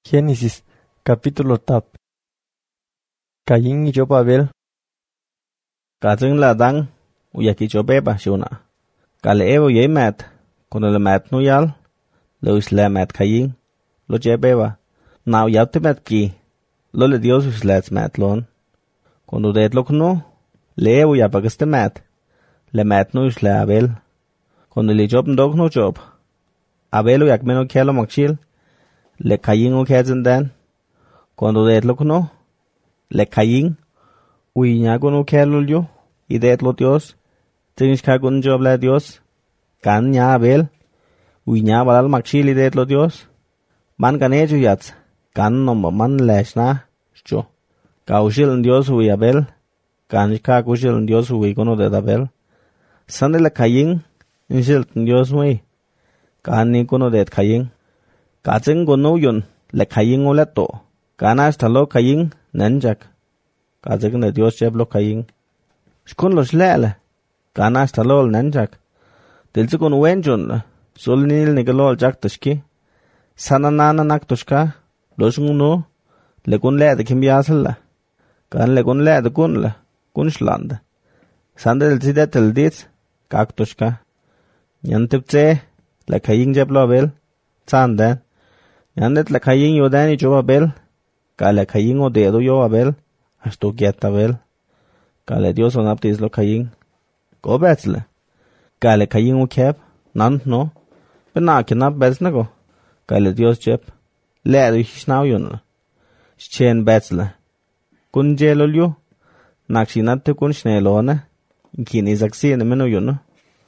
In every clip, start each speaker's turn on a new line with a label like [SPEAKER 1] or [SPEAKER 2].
[SPEAKER 1] Génesis, capítulo tap. Caín y Job Abel.
[SPEAKER 2] Kazing la dang uyaki jobeba shuna. Kale evo ye mat, kono le mat no yal, lo isla mat Caín, lo jebeba. Now yauti mat ki, lo le Dios uslats mat lon. Kono det lo kono, le evo yapagaste mat, le mat no isla Abel. Kono le job ndog no job. Abel uyak meno kialo makchil, le Caín o kezendan. Kono det lo kono, le Caín, uy ñago no kialo yo, y det lo Dios. Tienes que hacer un job la Dios. Can ya Abel. Uy ña balal makchil y det lo Dios. Man can ello yats. Can no man lesh na. Yo. Ka ushil en Dios uy Abel. Can ka ushil en Dios uy kono det Abel. Sande le Caín. Inshil en Dios uy. Can ni kono det Caín. Ka zing kono yun. Le Caín o leto. Can hasta lo Caín. Nenjak. Ka zing de Dios jeb lo Caín. Shkun lo shlele. Kana hasta lol nanjak. Dilse kun wenjun. Sul nil nigalol jak tashki. Sana nana nak tushka. Loshunguno. Lekun le de kimbiasala. Kan lekun le de kun la. Kun shlanda. Sande del sida tel dit. Kak tushka. Nyantiptse. La Caín jeb lo Abel. Sandan. Nyandet la Caín yodani jo Abel. Ka la Caín o dedo yo Abel. Ashtu get Abel. Kale Dios on aptis lo Caín. Go betzle. Kale Caín o keb. Nant no. Bena kinap betzne go. Kale Dios jeb. Le du hishnau yun. Schen betzle. Kun jelol yu. Nakshinat kun shnelone. Kini zaksine menu yun.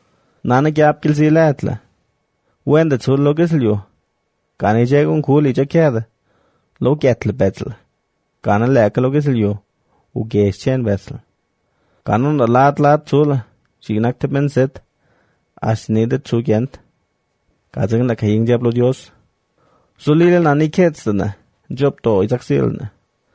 [SPEAKER 2] Nana gyap kilsi letle. Wende tsul lo gisl yu. Kani jegun kuli jakede. Lo getle betzle. Kana leke lo gisl yu. U gees chen betzle. Kanon da lat zula. Signak te ben set. As nedet zu gent. Kazing la Caín jablo Dios. Zulile na niketsna. Job to izaksilna.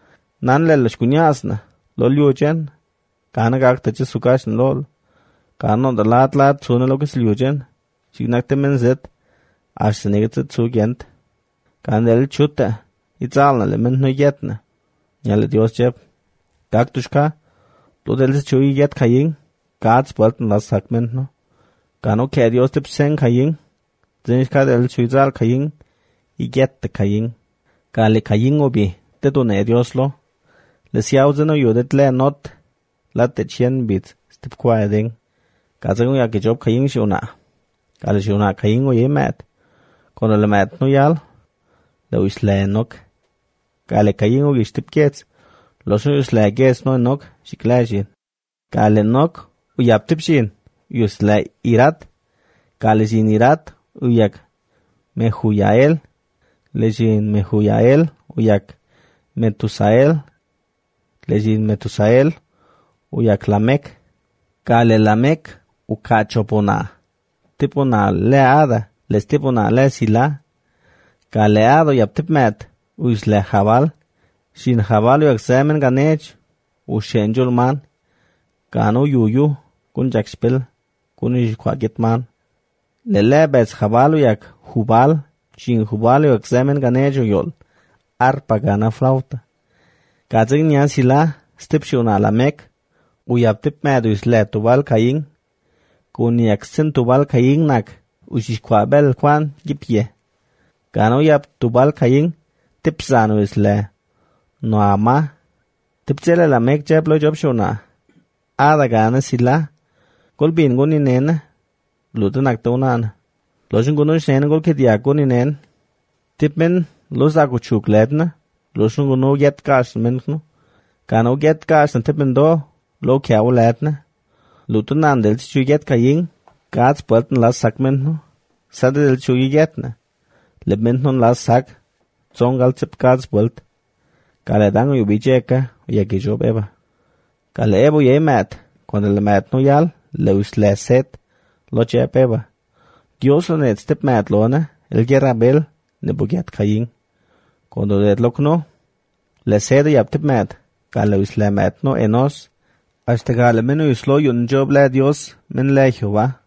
[SPEAKER 2] Nan lel shkunyasna. Lol yu chen. Kana gak tachi sukashn lol. Kanon da lat zuna lo gisl yu chen. Signak te ben set. As nedet zu gent. Kan el chuta. Itzalna le men no yetna. Nyale Dios jab. Gak tushka. Lo del se chui yet Caín. Gats bolten las sagment no. Gano ke Dios tip sen Caín. Zenish ka del chui zal Caín. I get de Caín. Gale Caín obi. Te done Dios lo. Le siauzeno yodet le not. La te chien bit. Stip kwae ding. Gazango ya ke job Caín shiuna. Gale shiuna Caín o ye mat. Kono le mat no yal. Le uis le nok. Gale Caín o gistip gets. Los uyus le gets no nok. Shiklajin. Gale nok. Uyap tipshin. Uyus le irat. Gale sin irat. Uyak Mehuyael. Lejin Mehuyael. Uyak Metusael. Lejin Metusael. Uyak Lamek. Gale Lamek. Ukachopona. Tipona le ada. Les tipona le sila. Gale ado yap tipmet. Uyus le Jabal. Shin Jabal uyak semen ganech. Ushenjul man. Gano yuyu. Kun jakspil. Kun ishkwagit man. Lele bets Jabal uyak Jubal. Shin Jubal uyak semen ganech yol. Arpa gana flauta. Gazing nyan sila. Stip shuna Lamek. Uyap tipmet uyus le Tubal Caín. Kun yak sin Tubal Caín nak. Ushishkwabel kwan gipye. Gano yap Tubal Caín. Tipsan uyus le Noama. Tipchele Lamek jeb lo job shuna. Ada gana sila. Gol bin guni nen. Luta naktunan. Loshun gunu shen gol kediak guni nen. Tipmen los aku chuk ledna. Loshun gunu get kash menknu. Kano get kash na tipmen do. Lo kiawo ledna. Luta nan del chu get Caín. Gats bolten las sak menknu. Sade del chu getna. Le menknu las sak. Zongal tip gats bolt. Kale dango yubicheka. Yaki job eba. Kale ebo ye mat. Cuando le mat no yal. Le us le set. Lo jeb eba. Dios lo net step mat lona. El guerra Abel. Ne buget Caín. Cuando det lo no. Le set yap tip mat. Kale us le mat no enos. Hasta kale menu us lo yun job le Dios. Men le Jehová.